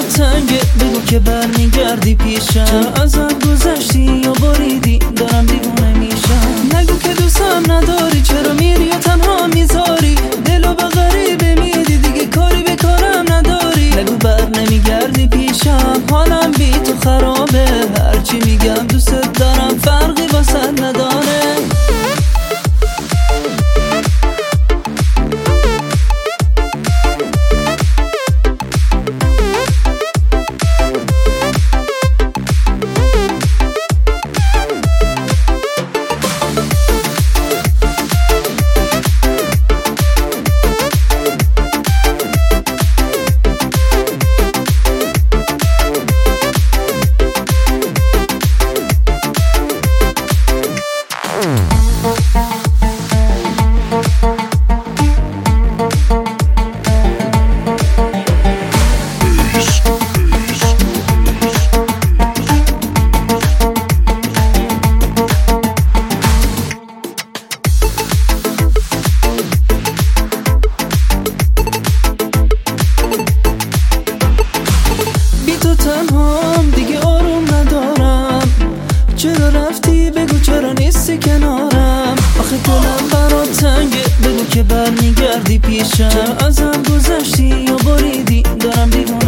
برات تنگه بگو که برمیگردی پیشم. چرا ازم گذشتی یا بریدی دارم دیوونه میشم. نگو که دوستم نداری، چرا میری و تنها میذاری دلو به غریبه میدی، دیگه کاری به کارم نداری. نگو بر نمیگردی پیشم، حالم بی تو خرابه. هرچی میگم دوست دارم فرقی واسه نداره. تنهام دیگه آروم ندارم، چرا رفتی بگو چرا نیستی کنارم. آخه دلم برات تنگه بگو که برمیگردی پیشم. چرا ازم گذشتی یا بریدی دارم دیوونه